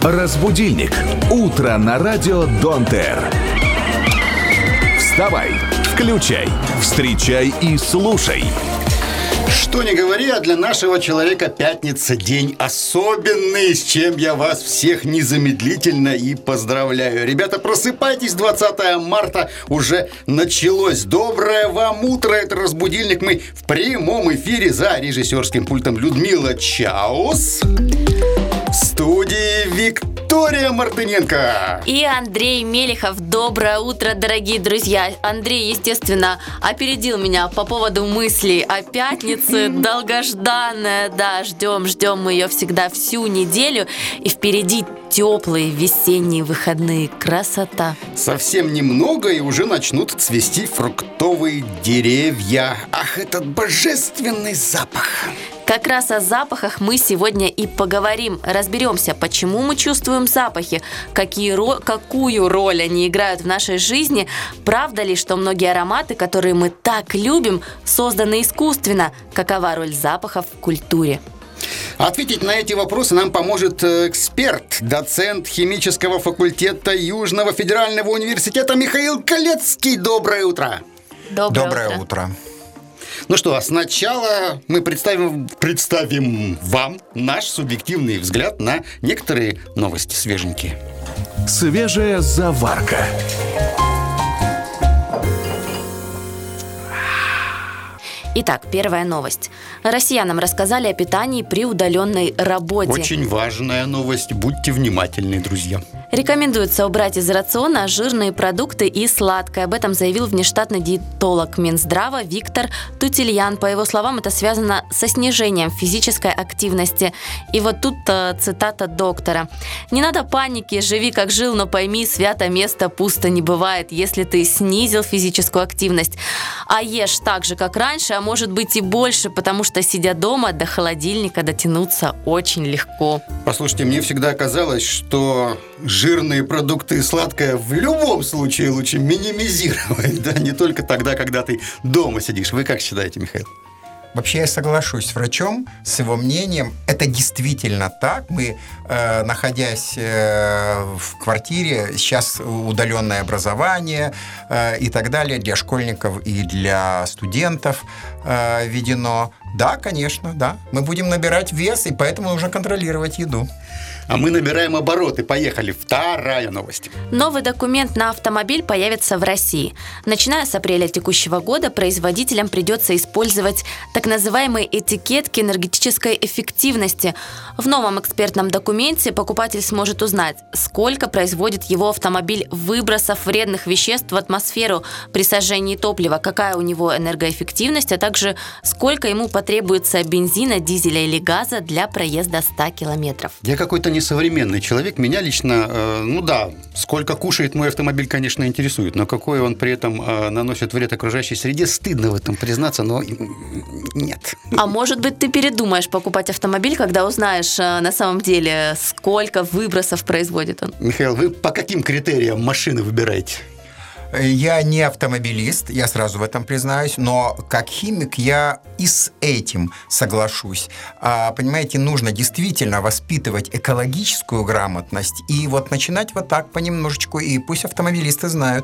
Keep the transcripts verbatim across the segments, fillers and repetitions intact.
Разбудильник. Утро на радио Донтер. Вставай, включай, встречай и слушай. Что ни говори, а для нашего человека пятница день особенный, с чем я вас всех незамедлительно и поздравляю. Ребята, просыпайтесь, двадцатое марта уже началось. Доброе вам утро, это «Разбудильник». Мы в прямом эфире за режиссерским пультом Людмила Чаус. В студии Виктория Мартыненко. И Андрей Мелехов. Доброе утро, дорогие друзья. Андрей, естественно, опередил меня по поводу мыслей о пятнице. Долгожданная, да, ждем, ждем мы ее всегда всю неделю. И впереди теплые весенние выходные. Красота. Совсем немного, и уже начнут цвести фруктовые деревья. Ах, этот божественный запах! Как раз о запахах мы сегодня и поговорим. Разберемся, почему мы чувствуем запахи, какие ро- какую роль они играют в нашей жизни, правда ли, что многие ароматы, которые мы так любим, созданы искусственно, какова роль запахов в культуре. Ответить на эти вопросы нам поможет эксперт, доцент химического факультета Южного федерального университета Михаил Колецкий. Доброе утро! Доброе, Доброе утро. утро. Ну что, а сначала мы представим, представим вам наш субъективный взгляд на некоторые новости свеженькие. Свежая заварка. Итак, первая новость. Россиянам рассказали о питании при удаленной работе. Очень важная новость. Будьте внимательны, друзья. Рекомендуется убрать из рациона жирные продукты и сладкое. Об этом заявил внештатный диетолог Минздрава Виктор Тутильян. По его словам, это связано со снижением физической активности. И вот тут э, цитата доктора. «Не надо паники, живи как жил, но пойми, свято место пусто не бывает, если ты снизил физическую активность. А ешь так же, как раньше, а может быть и больше, потому что, сидя дома, до холодильника дотянуться очень легко». Послушайте, мне всегда казалось, что жирные продукты и сладкое в любом случае лучше минимизировать, да, не только тогда, когда ты дома сидишь. Вы как считаете, Михаил? Вообще я соглашусь с врачом, с его мнением. Это действительно так. Мы, э, находясь э, в квартире, сейчас удаленное образование э, и так далее для школьников и для студентов э, введено. Да, конечно, да. Мы будем набирать вес, и поэтому нужно контролировать еду. А мы набираем обороты. Поехали. Вторая новость. Новый документ на автомобиль появится в России. Начиная с апреля текущего года производителям придется использовать так называемые этикетки энергетической эффективности. В новом экспертном документе покупатель сможет узнать, сколько производит его автомобиль выбросов вредных веществ в атмосферу при сожжении топлива, какая у него энергоэффективность, а также сколько ему потребуется бензина, дизеля или газа для проезда ста километров. Я какой-то несовременный человек. Меня лично, э, ну да, сколько кушает мой автомобиль, конечно, интересует, но какой он при этом э, наносит вред окружающей среде, стыдно в этом признаться, но нет. А может быть, ты передумаешь покупать автомобиль, когда узнаешь э, на самом деле, сколько выбросов производит он? Михаил, вы по каким критериям машины выбираете? Я не автомобилист, я сразу в этом признаюсь, но как химик я и с этим соглашусь. А, понимаете, нужно действительно воспитывать экологическую грамотность и вот начинать вот так понемножечку, и пусть автомобилисты знают.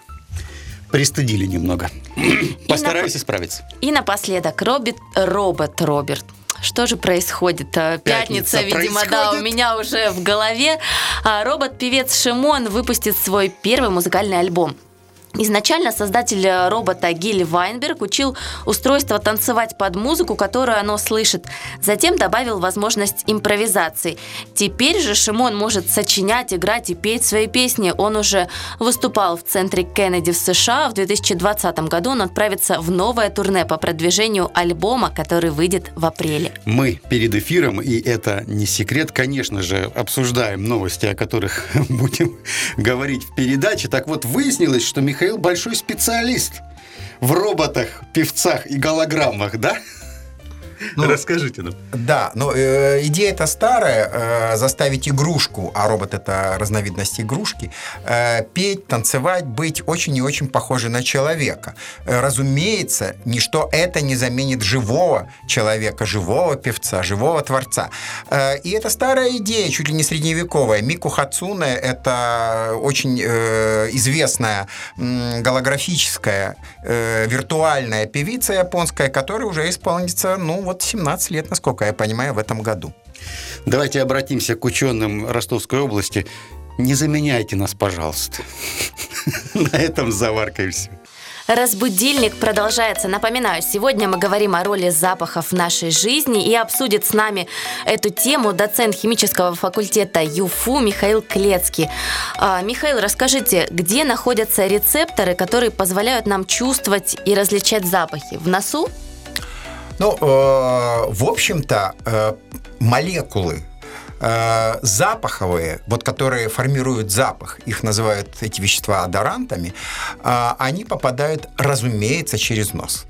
Пристыдили немного. Постараюсь и исправиться. И напоследок, робот, робот Роберт. Что же происходит? Пятница, Пятница видимо, происходит. да, у меня уже в голове. Робот-певец Шимон выпустит свой первый музыкальный альбом. Изначально создатель робота Гиль Вайнберг учил устройство танцевать под музыку, которую оно слышит. Затем добавил возможность импровизации. Теперь же Шимон может сочинять, играть и петь свои песни. Он уже выступал в центре Кеннеди в США. В две тысячи двадцатом году он отправится в новое турне по продвижению альбома, который выйдет в апреле. Мы перед эфиром, и это не секрет, конечно же, обсуждаем новости, о которых будем говорить в передаче. Так вот, выяснилось, что Михаил большой специалист в роботах, певцах и голограммах, да? Ну, расскажите нам. Да, но э, идея-то старая, э, заставить игрушку, а робот — это разновидность игрушки, э, петь, танцевать, быть очень и очень похожей на человека. Э, разумеется, ничто это не заменит живого человека, живого певца, живого творца. Э, и это старая идея, чуть ли не средневековая. Мику Хацуне — это очень э, известная э, голографическая, э, виртуальная певица японская, которая уже исполнится, ну, вот семнадцать лет, насколько я понимаю, в этом году. Давайте обратимся к ученым Ростовской области. Не заменяйте нас, пожалуйста. На этом с заваркой все. Разбудильник продолжается. Напоминаю, сегодня мы говорим о роли запахов в нашей жизни, и обсудит с нами эту тему доцент химического факультета ЮФУ Михаил Клецкий. А, Михаил, расскажите, где находятся рецепторы, которые позволяют нам чувствовать и различать запахи? В носу? Ну, э, в общем-то, э, молекулы э, запаховые, вот которые формируют запах, их называют эти вещества одорантами, э, они попадают, разумеется, через нос.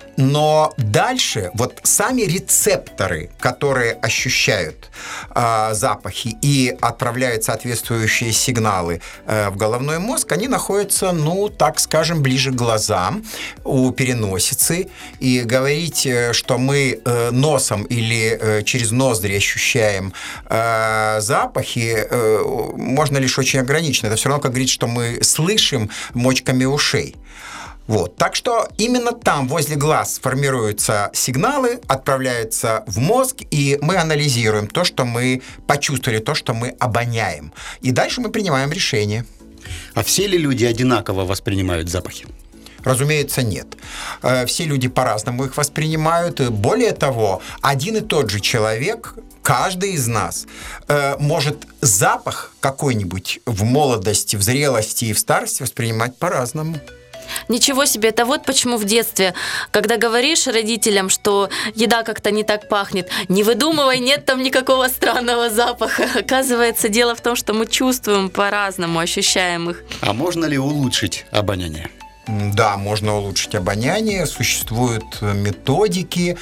Но дальше вот сами рецепторы, которые ощущают э, запахи и отправляют соответствующие сигналы э, в головной мозг, они находятся, ну, так скажем, ближе к глазам, у переносицы. И говорить, что мы э, носом или э, через ноздри ощущаем э, запахи, э, можно лишь очень ограниченно. Это все равно, как говорить, что мы слышим мочками ушей. Вот. Так что именно там, возле глаз, формируются сигналы, отправляются в мозг, и мы анализируем то, что мы почувствовали, то, что мы обоняем. И дальше мы принимаем решение. А все ли люди одинаково воспринимают запахи? Разумеется, нет. Все люди по-разному их воспринимают. Более того, один и тот же человек, каждый из нас, может запах какой-нибудь в молодости, в зрелости и в старости воспринимать по-разному. Ничего себе, это вот почему в детстве, когда говоришь родителям, что еда как-то не так пахнет, не выдумывай, нет там никакого странного запаха. Оказывается, дело в том, что мы чувствуем по-разному, ощущаем их. А можно ли улучшить обоняние? Да, можно улучшить обоняние, существуют методики,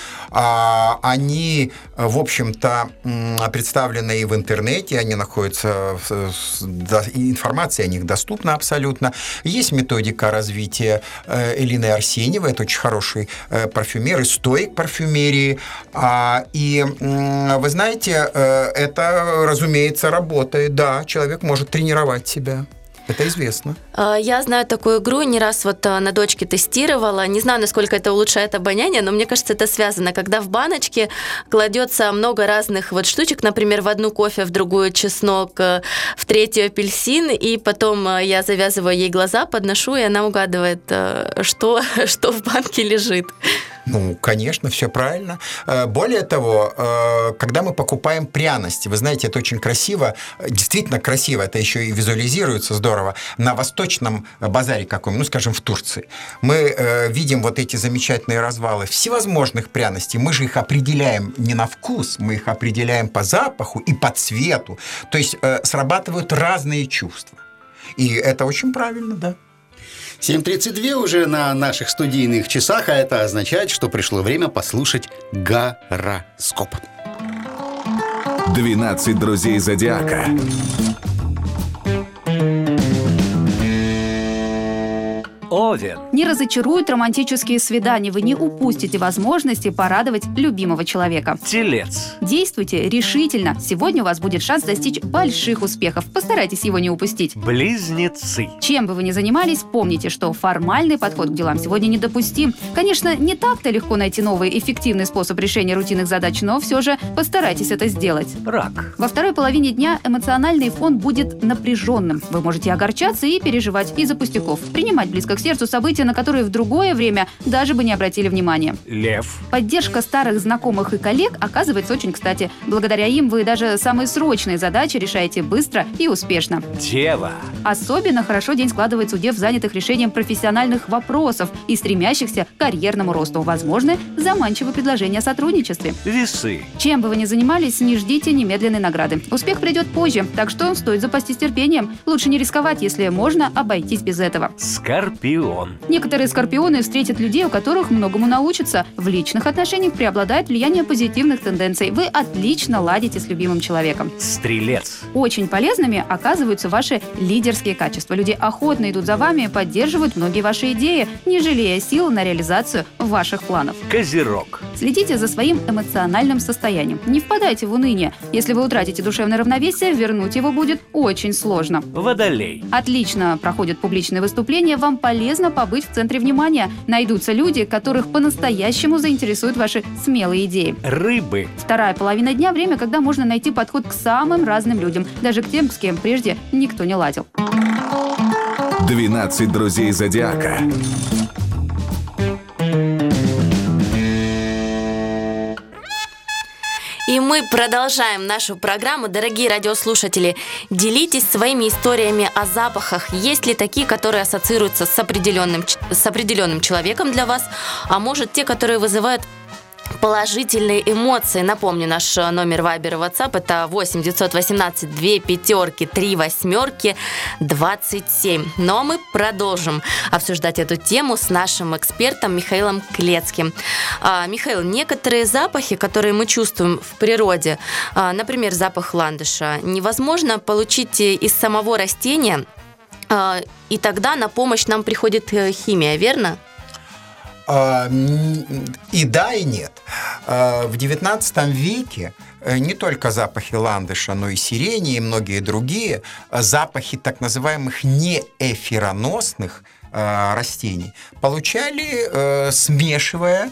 они, в общем-то, представлены и в интернете, они находятся, информация о них доступна абсолютно. Есть методика развития Элины Арсеньевой, это очень хороший парфюмер, историк парфюмерии, и, вы знаете, это, разумеется, работает, да, человек может тренировать себя. Это известно. Я знаю такую игру, не раз вот на дочке тестировала. Не знаю, насколько это улучшает обоняние, но мне кажется, это связано. Когда в баночке кладется много разных вот штучек, например, в одну кофе, в другую чеснок, в третью апельсин, и потом я завязываю ей глаза, подношу, и она угадывает, что, что в банке лежит. Ну, конечно, все правильно. Более того, когда мы покупаем пряности, вы знаете, это очень красиво, действительно красиво, это еще и визуализируется здорово, на восточном базаре каком-нибудь, ну, скажем, в Турции. Мы видим вот эти замечательные развалы всевозможных пряностей, мы же их определяем не на вкус, мы их определяем по запаху и по цвету, то есть срабатывают разные чувства. И это очень правильно, да. семь тридцать два уже на наших студийных часах, а это означает, что пришло время послушать гороскоп. двенадцать друзей зодиака. Овен. Не разочаруют романтические свидания, вы не упустите возможности порадовать любимого человека. Телец. Действуйте решительно. Сегодня у вас будет шанс достичь больших успехов. Постарайтесь его не упустить. Близнецы. Чем бы вы ни занимались, помните, что формальный подход к делам сегодня недопустим. Конечно, не так-то легко найти новый эффективный способ решения рутинных задач, но все же постарайтесь это сделать. Рак. Во второй половине дня эмоциональный фон будет напряженным. Вы можете огорчаться и переживать из-за пустяков, принимать близко к сердцу события, на которые в другое время даже бы не обратили внимания. Лев. Поддержка старых знакомых и коллег оказывается очень кстати. Благодаря им вы даже самые срочные задачи решаете быстро и успешно. Дева. Особенно хорошо день складывается у дев, занятых решением профессиональных вопросов и стремящихся к карьерному росту. Возможны заманчивые предложения о сотрудничестве. Весы. Чем бы вы ни занимались, не ждите немедленной награды. Успех придет позже, так что стоит запастись терпением. Лучше не рисковать, если можно обойтись без этого. Скорпион. Скорпион. Некоторые скорпионы встретят людей, у которых многому научатся. В личных отношениях преобладает влияние позитивных тенденций. Вы отлично ладите с любимым человеком. Стрелец. Очень полезными оказываются ваши лидерские качества. Люди охотно идут за вами и поддерживают многие ваши идеи, не жалея сил на реализацию ваших планов. Козерог. Следите за своим эмоциональным состоянием. Не впадайте в уныние. Если вы утратите душевное равновесие, вернуть его будет очень сложно. Водолей. Отлично проходят публичные выступления. Вам полезно побыть в центре внимания. Найдутся люди, которых по-настоящему заинтересуют ваши смелые идеи. Рыбы. Вторая половина дня – время, когда можно найти подход к самым разным людям, даже к тем, с кем прежде никто не ладил. двенадцать друзей зодиака. И мы продолжаем нашу программу. Дорогие радиослушатели, делитесь своими историями о запахах. Есть ли такие, которые ассоциируются с определенным, с определенным человеком для вас, а может, те, которые вызывают положительные эмоции. Напомню, наш номер Viber и WhatsApp это восемь девятьсот восемнадцать две пятерки три восьмерки двадцать семь. Но мы продолжим обсуждать эту тему с нашим экспертом Михаилом Клецким. А, Михаил, некоторые запахи, которые мы чувствуем в природе, а, например, запах ландыша, невозможно получить из самого растения, а, и тогда на помощь нам приходит химия, верно? И да, и нет. В девятнадцатом веке не только запахи ландыша, но и сирени, и многие другие запахи так называемых неэфироносных растений получали, смешивая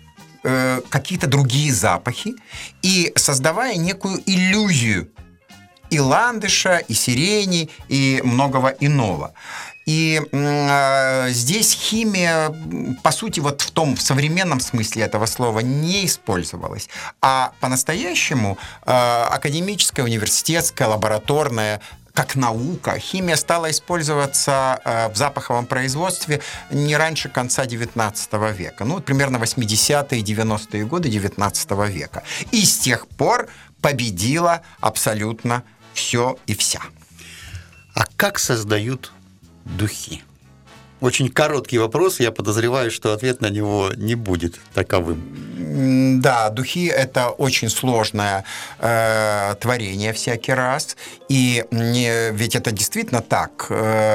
какие-то другие запахи и создавая некую иллюзию и ландыша, и сирени, и многого иного. И э, здесь химия, по сути, вот в том в современном смысле этого слова не использовалась. А по-настоящему э, академическая, университетская, лабораторная, как наука, химия стала использоваться э, в запаховом производстве не раньше конца девятнадцатого века. Ну, примерно восьмидесятые и девяностые годы девятнадцатого века. И с тех пор победила абсолютно все и вся. А как создают духи? Очень короткий вопрос, я подозреваю, что ответ на него не будет таковым. Да, духи – это очень сложное э, творение всякий раз. И не, ведь это действительно так.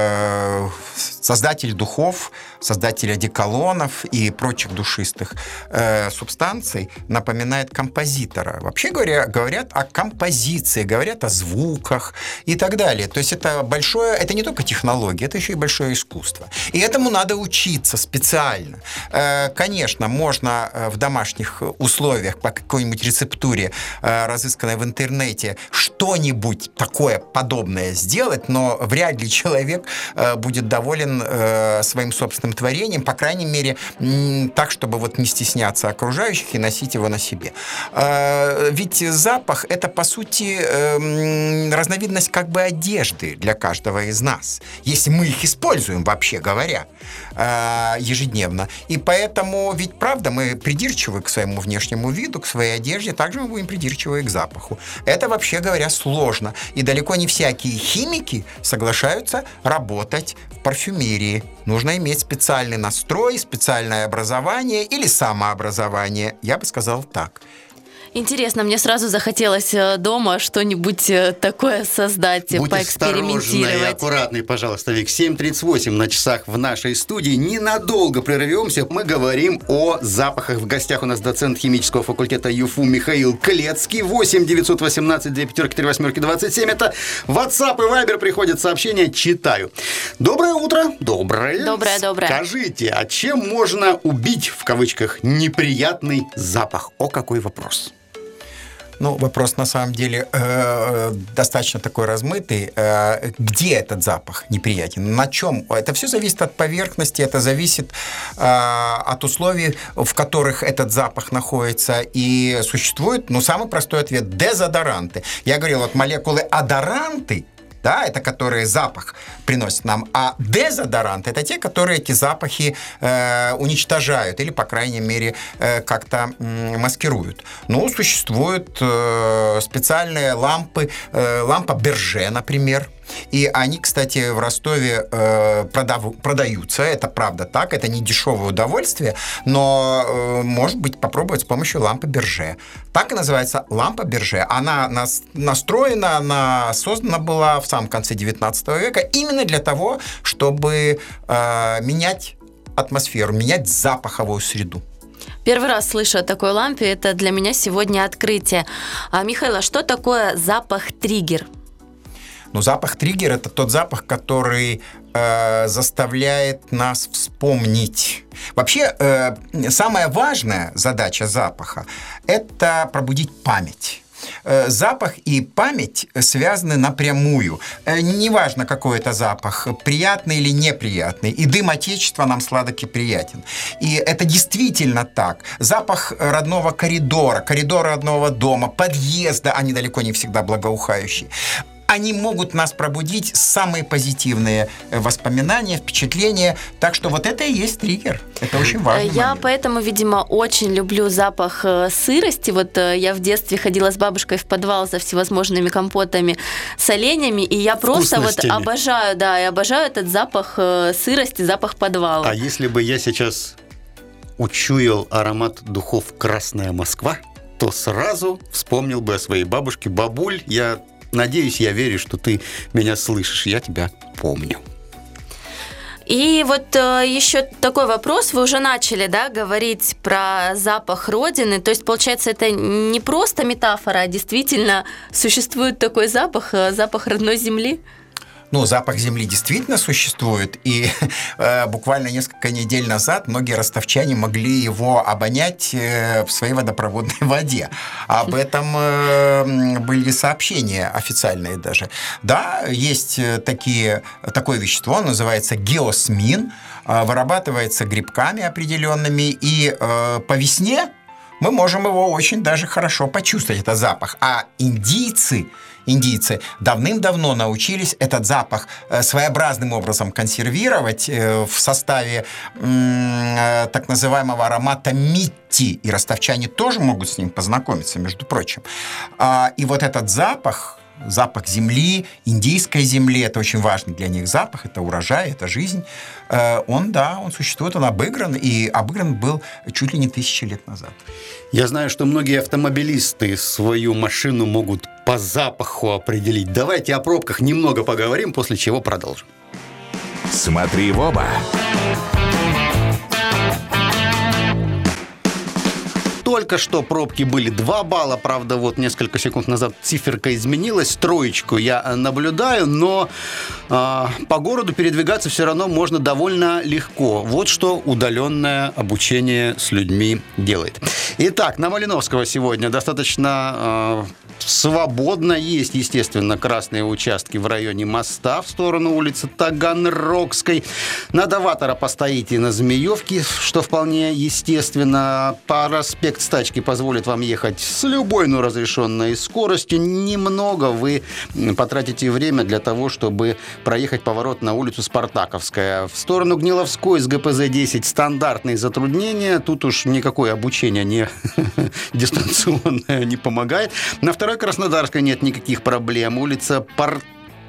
Э, создатель духов, создатель одеколонов и прочих душистых э, субстанций напоминает композитора. Вообще говоря, говорят о композиции, говорят о звуках и так далее. То есть это большое, это не только технология, это еще и большое искусство. И этому надо учиться специально. Э, конечно, можно в домашних условиях по какой-нибудь рецептуре, э, разысканной в интернете, что-нибудь такое подобное сделать, но вряд ли человек э, будет доволен э, своим собственным творением, по крайней мере, м, так, чтобы вот не стесняться окружающих и носить его на себе. Э, ведь запах – это, по сути, э, разновидность как бы одежды для каждого из нас, если мы их используем, вообще говоря, э, ежедневно. И поэтому, ведь правда, мы придирчивы к своему внешнему виду, к своей одежде, также мы будем придирчивы и к запаху. Это, вообще говоря, сложно. И далеко не всякие химики соглашаются работать в парфюмерии. Нужно иметь специальный настрой, специальное образование или самообразование. Я бы сказал так. Интересно, мне сразу захотелось дома что-нибудь такое создать, Будь поэкспериментировать. осторожный и аккуратный, пожалуйста, Вик. семь тридцать восемь на часах в нашей студии. Ненадолго прервемся. Мы говорим о запахах. В гостях у нас доцент химического факультета ЮФУ Михаил Клецкий. восемь девятьсот восемнадцать две пятерки три восьмерки двадцать семь. Это WhatsApp и Viber. Приходят сообщения. Читаю. Доброе утро. Доброе. Доброе, доброе. Скажите, а чем можно убить, в кавычках, неприятный запах? О, какой вопрос. Ну, вопрос на самом деле э, достаточно такой размытый. Э, где этот запах неприятен? На чем? Это все зависит от поверхности, это зависит э, от условий, в которых этот запах находится. И существует, ну, самый простой ответ – дезодоранты. Я говорил, вот молекулы одоранты, да, это которые запах приносят нам, а дезодоранты – это те, которые эти запахи э, уничтожают или, по крайней мере, э, как-то э, маскируют. Ну, существуют э, специальные лампы, э, лампа Берже, например, И они, кстати, в Ростове э, продав, продаются, это правда так, это не дешевое удовольствие, но, э, может быть, попробовать с помощью лампы Берже. Так и называется лампа Берже. Она нас, настроена, она создана была в самом конце девятнадцатого века именно для того, чтобы э, менять атмосферу, менять запаховую среду. Первый раз слышу о такой лампе, это для меня сегодня открытие. А, Михаил, а что такое запах-триггер? Но запах-триггер – это тот запах, который э, заставляет нас вспомнить. Вообще, э, самая важная задача запаха – это пробудить память. Э, запах и память связаны напрямую. Э, неважно, какой это запах, приятный или неприятный. И дым Отечества нам сладок и приятен. И это действительно так. Запах родного коридора, коридора родного дома, подъезда, они далеко не всегда благоухающие. Они могут нас пробудить самые позитивные воспоминания, впечатления. Так что вот это и есть триггер. Это очень важно. Я момент. поэтому, видимо, очень люблю запах сырости. Вот я в детстве ходила с бабушкой в подвал за всевозможными компотами с оленями, и я просто вот обожаю, да, я обожаю этот запах сырости, запах подвала. А если бы я сейчас учуял аромат духов «Красная Москва», то сразу вспомнил бы о своей бабушке. Бабуль, я... Надеюсь, я верю, что ты меня слышишь. Я тебя помню. И вот э, еще такой вопрос. Вы уже начали, да, говорить про запах Родины. То есть, получается, это не просто метафора, а действительно существует такой запах, запах родной земли? Ну, запах земли действительно существует, и э, буквально несколько недель назад многие ростовчане могли его обонять э, в своей водопроводной воде. Об этом э, были сообщения официальные даже. Да, есть такие, такое вещество, называется геосмин, э, вырабатывается грибками определенными, и э, по весне мы можем его очень даже хорошо почувствовать, этот запах. А индийцы... Индийцы давным-давно научились этот запах своеобразным образом консервировать в составе м, так называемого аромата митти. И ростовчане тоже могут с ним познакомиться, между прочим. И вот этот запах, запах земли, индийской земли, это очень важный для них запах, это урожай, это жизнь. Он, да, он существует, он обыгран, и обыгран был чуть ли не тысячи лет назад. Я знаю, что многие автомобилисты свою машину могут по запаху определить. Давайте о пробках немного поговорим, после чего продолжим. Смотри в оба. Только что пробки были два балла, правда, вот несколько секунд назад циферка изменилась, троечку я наблюдаю, но э, по городу передвигаться все равно можно довольно легко. Вот что удаленное обучение с людьми делает. Итак, на Малиновского сегодня достаточно э, свободно. Есть, естественно, красные участки в районе моста в сторону улицы Таганрогской. На Доватора постоите на Змеевке, что вполне естественно. По проспект Стачки позволит вам ехать с любой, но разрешенной скоростью. Немного вы потратите время для того, чтобы проехать поворот на улицу Спартаковская. В сторону Гниловской с гэ пэ зэ десять стандартные затруднения. Тут уж никакое обучение не дистанционное не помогает. На второй Краснодарской нет никаких проблем. Улица Порт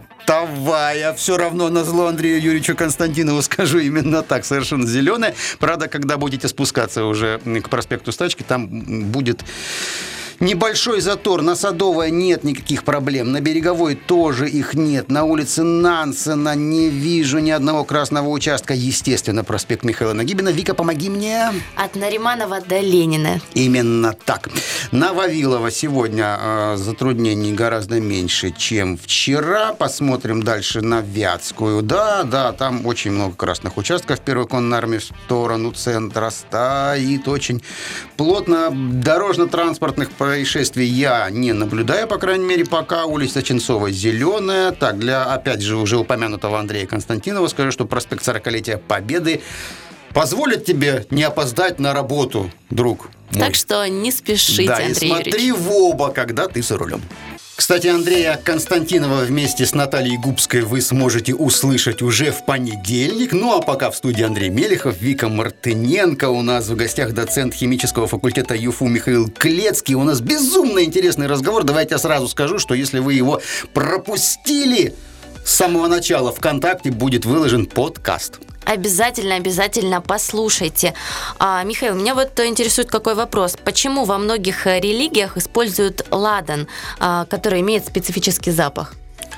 Тавая, все равно назло Андрею Юрьевичу Константинову скажу именно так, совершенно зеленая. Правда, когда будете спускаться уже к проспекту Стачки, там будет небольшой затор. На Садовой нет никаких проблем. На Береговой тоже их нет. На улице Нансена не вижу ни одного красного участка. Естественно, проспект Михаила Нагибина. Вика, помоги мне. От Нариманова до Ленина. Именно так. На Вавилова сегодня э, затруднений гораздо меньше, чем вчера. Посмотрим дальше на Вятскую. Да, да, там очень много красных участков. Первой конной армии в сторону центра стоит очень плотно. Дорожно-транспортных происшествий я не наблюдаю, по крайней мере, пока. Улица Ченцова зеленая. Так, для, опять же, уже упомянутого Андрея Константинова скажу, что проспект сорокалетия Победы позволит тебе не опоздать на работу, друг мой. Так что не спешите, да, Андрей и смотри Юрьевич. в оба, когда ты за рулем. Кстати, Андрея Константинова вместе с Натальей Губской вы сможете услышать уже в понедельник. Ну, а пока в студии Андрей Мелехов, Вика Мартыненко. У нас в гостях доцент химического факультета ЮФУ Михаил Клецкий. У нас безумно интересный разговор. Давайте я сразу скажу, что если вы его пропустили, С самого начала ВКонтакте будет выложен подкаст. Обязательно, обязательно послушайте. А, Михаил, меня вот интересует какой вопрос. Почему во многих религиях используют ладан, а, который имеет специфический запах?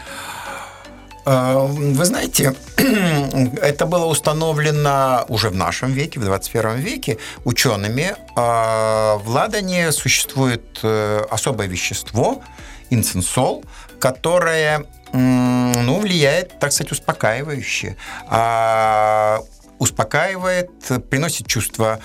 Вы знаете, это было установлено уже в нашем веке, в двадцать первом веке, учеными. В ладане существует особое вещество, инценсол, которое, ну, влияет, так сказать, успокаивающе. Успокаивает, приносит чувство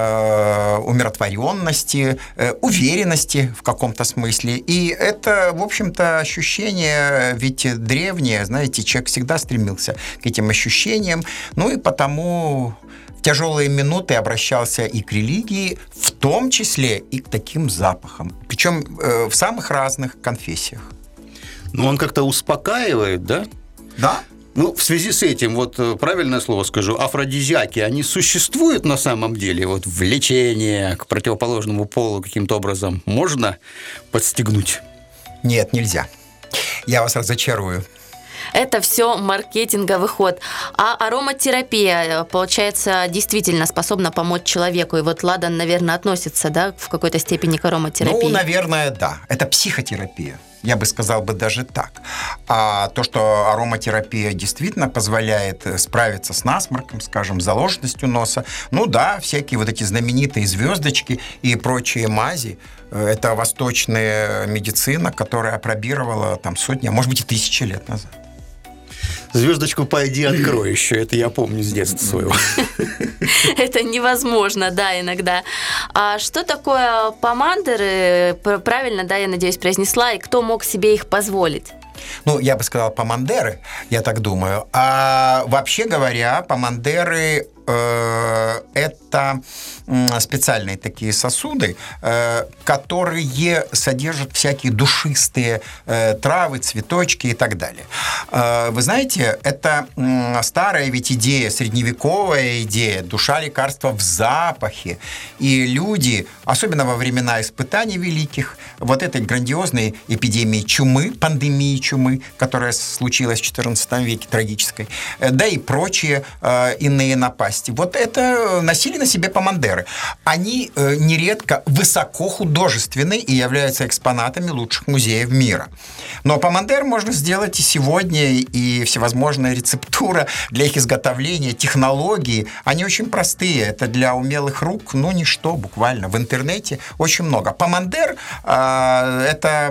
э, умиротворенности, э, уверенности в каком-то смысле. И это, в общем-то, ощущение, ведь древнее, знаете, человек всегда стремился к этим ощущениям, ну и потому в тяжелые минуты обращался и к религии, в том числе и к таким запахам, причем э, в самых разных конфессиях. Ну, он как-то успокаивает, да? Да. Ну, в связи с этим, вот правильное слово скажу, афродизиаки, они существуют на самом деле? Вот влечение к противоположному полу каким-то образом можно подстегнуть? Нет, нельзя. Я вас разочарую. Это все маркетинговый ход. А ароматерапия, получается, действительно способна помочь человеку. И вот ладан, наверное, относится, да, в какой-то степени к ароматерапии? Ну, наверное, да. Это психотерапия. Я бы сказал бы даже так. А то, что ароматерапия действительно позволяет справиться с насморком, скажем, заложенностью носа, ну да, всякие вот эти знаменитые звездочки и прочие мази, это восточная медицина, которая апробировала там сотни, а может быть и тысячи лет назад. Звездочку пойди открой еще, это я помню с детства своего. Это невозможно, да, иногда. А что такое помандеры? Правильно, да, я надеюсь, произнесла, и кто мог себе их позволить? Ну, я бы сказал помандеры, я так думаю. А вообще говоря, помандеры э, это специальные такие сосуды, э, которые содержат всякие душистые э, травы, цветочки и так далее. Э, вы знаете, это э, старая ведь идея, средневековая идея, душа лекарства в запахе. И люди, особенно во времена испытаний великих, вот этой грандиозной эпидемии чумы, пандемии чумы, которая случилась в четырнадцатом веке, трагической, э, да и прочие э, иные напасти, вот это носили на себе помандеры. Они э, нередко высоко художественны и являются экспонатами лучших музеев мира. Но помандер можно сделать и сегодня, и всевозможная рецептура для их изготовления, технологии, они очень простые. Это для умелых рук, ну, ничто буквально. В интернете очень много. Помандер э, – это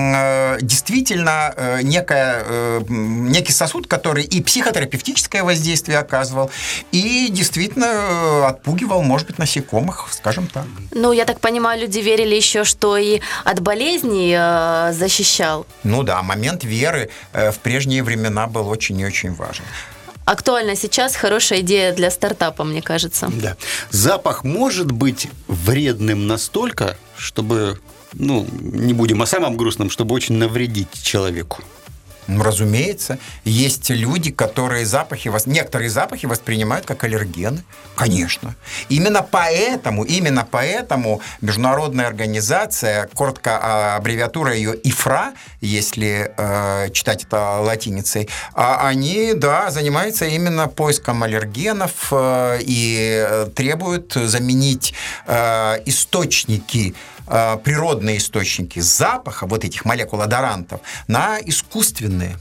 э, действительно э, некая, э, некий сосуд, который и психотерапевтическое воздействие оказывал, и действительно отпугивал, может быть, насекомых, скажем так. Ну, я так понимаю, люди верили еще, что и от болезней э, защищал. Ну да, момент веры э, в прежние времена был очень и очень важен. Актуально сейчас, хорошая идея для стартапа, мне кажется. Да. Запах может быть вредным настолько, чтобы, ну, не будем о самом грустном, чтобы очень навредить человеку. Ну, разумеется, есть люди, которые запахи, некоторые запахи воспринимают как аллергены. Конечно. Именно поэтому, именно поэтому международная организация, коротко аббревиатура ее ИФРА, если э, читать это латиницей, они, да, занимаются именно поиском аллергенов э, и требуют заменить э, источники, природные источники запаха, вот этих молекул одорантов, на искусственные.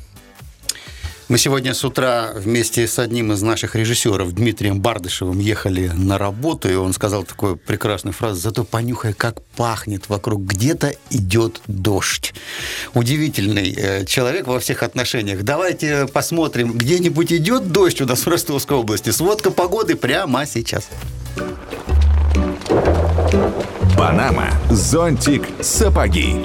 Мы сегодня с утра вместе с одним из наших режиссеров, Дмитрием Бардышевым, ехали на работу, и он сказал такую прекрасную фразу: «Зато понюхай, как пахнет вокруг, где-то идет дождь». Удивительный человек во всех отношениях. Давайте посмотрим, где-нибудь идет дождь у нас в Ростовской области. Сводка погоды прямо сейчас. Панама, зонтик, сапоги.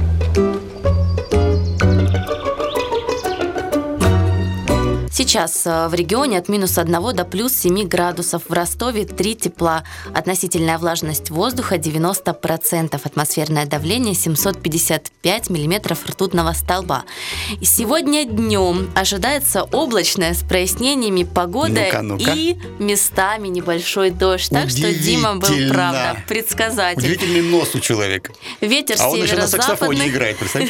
Сейчас в регионе от минус одного до плюс семи градусов. В Ростове три тепла. Относительная влажность воздуха девяносто процентов. Атмосферное давление семьсот пятьдесят пять миллиметров ртутного столба. И сегодня днем ожидается облачная с прояснениями погода ну-ка, ну-ка. и местами небольшой дождь. Так что Дима был, правда, предсказатель. Удивительный нос у человека. Ветер а он еще на саксофоне северо-западный. играет, представляете?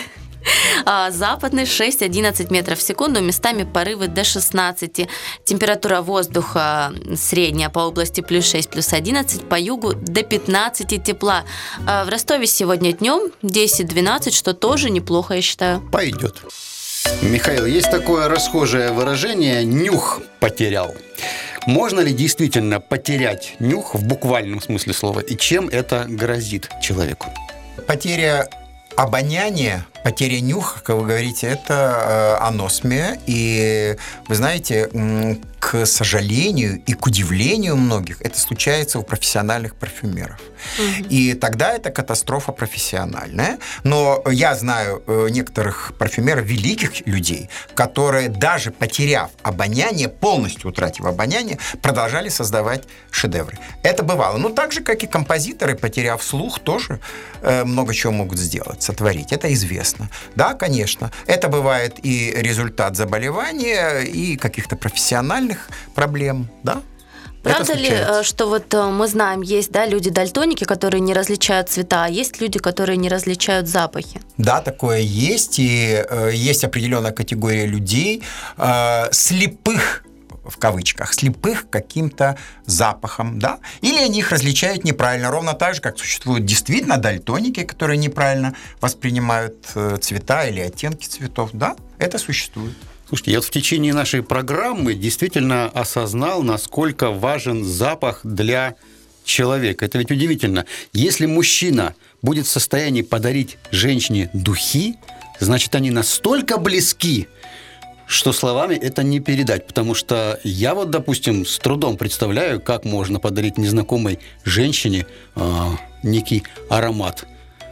А западный шесть-одиннадцать метров в секунду, местами порывы до шестнадцати. Температура воздуха средняя по области плюс шесть, плюс одиннадцать, по югу до пятнадцати тепла. А в Ростове сегодня днем десять-двенадцать, что тоже неплохо, я считаю. Пойдет. Михаил, есть такое расхожее выражение «нюх потерял». Можно ли действительно потерять нюх в буквальном смысле слова? И чем это грозит человеку? Потеря обоняния, потеря нюха, как вы говорите, это э, аносмия. И вы знаете, м, к сожалению и к удивлению многих, это случается у профессиональных парфюмеров. Mm-hmm. И тогда это катастрофа профессиональная. Но я знаю э, некоторых парфюмеров, великих людей, которые, даже потеряв обоняние, полностью утратив обоняние, продолжали создавать шедевры. Это бывало. Ну, так же, как и композиторы, потеряв слух, тоже э, много чего могут сделать, сотворить. Это известно. Да, конечно. Это бывает и результат заболевания, и каких-то профессиональных проблем, да? Правда ли, что вот мы знаем, есть, да, люди-дальтоники, которые не различают цвета, а есть люди, которые не различают запахи? Да, такое есть, и э, есть определенная категория людей, э, слепых, в кавычках, слепых каким-то запахом, да? Или они их различают неправильно, ровно так же, как существуют действительно дальтоники, которые неправильно воспринимают э, цвета или оттенки цветов, да? Это существует. Слушайте, я вот в течение нашей программы действительно осознал, насколько важен запах для человека. Это ведь удивительно. Если мужчина будет в состоянии подарить женщине духи, значит, они настолько близки, что словами это не передать. Потому что я вот, допустим, с трудом представляю, как можно подарить незнакомой женщине э, некий аромат.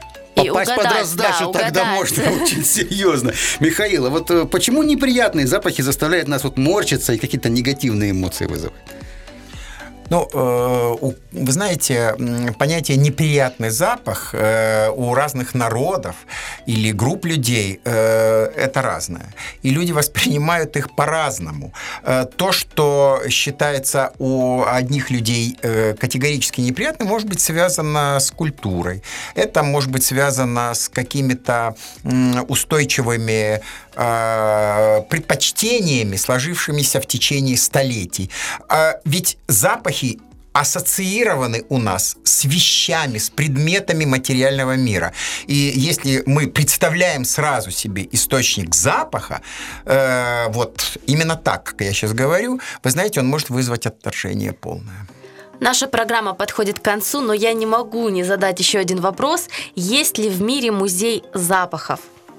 И Попасть угадать, под раздачу да, тогда угадать. можно очень серьезно. Михаил, а вот э, почему неприятные запахи заставляют нас вот морщиться и какие-то негативные эмоции вызывать? Ну, э, вы знаете, понятие «неприятный запах» э, у разных народов или групп людей э, это разное. И люди воспринимают их по-разному. Э, то, что считается у одних людей э, категорически неприятным, может быть связано с культурой. Это может быть связано с какими-то м, устойчивыми э, предпочтениями, сложившимися в течение столетий. А ведь запахи ассоциированы у нас с вещами, с предметами материального мира. И если мы представляем сразу себе источник запаха, э, вот именно так, как я сейчас говорю, вы знаете, он может вызвать отторжение полное. Наша программа подходит к концу, но я не могу не задать еще один вопрос. Есть ли в мире музей запахов?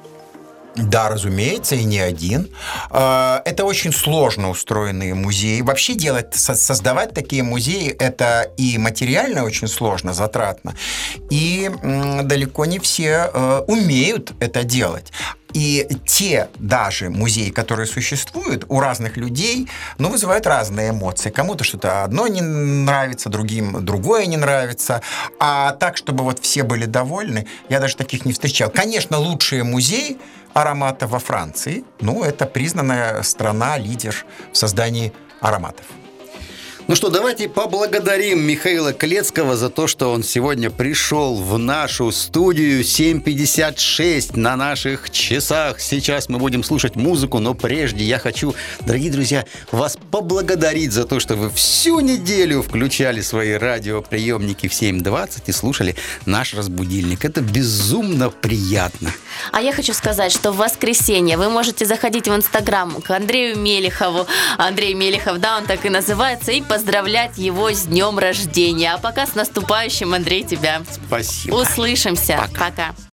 Да, разумеется, и не один. Это очень сложно устроенные музеи. Вообще делать, создавать такие музеи, это и материально очень сложно, затратно, и далеко не все умеют это делать. И те даже музеи, которые существуют у разных людей, ну, вызывают разные эмоции. Кому-то что-то одно не нравится, другим другое не нравится. А так, чтобы вот все были довольны, я даже таких не встречал. Конечно, лучшие музеи ароматов во Франции. Ну, это признанная страна, лидер в создании ароматов. Ну что, давайте поблагодарим Михаила Клецкого за то, что он сегодня пришел в нашу студию. семь пятьдесят шесть на наших часах. Сейчас мы будем слушать музыку, но прежде я хочу, дорогие друзья, вас поблагодарить за то, что вы всю неделю включали свои радиоприемники в семь двадцать и слушали наш разбудильник. Это безумно приятно. А я хочу сказать, что в воскресенье вы можете заходить в Инстаграм к Андрею Мелихову. Андрей Мелихов, да, он так и называется, и поздравлять его с днем рождения. А пока с наступающим, Андрей, тебя. Спасибо. Услышимся. Пока. Пока.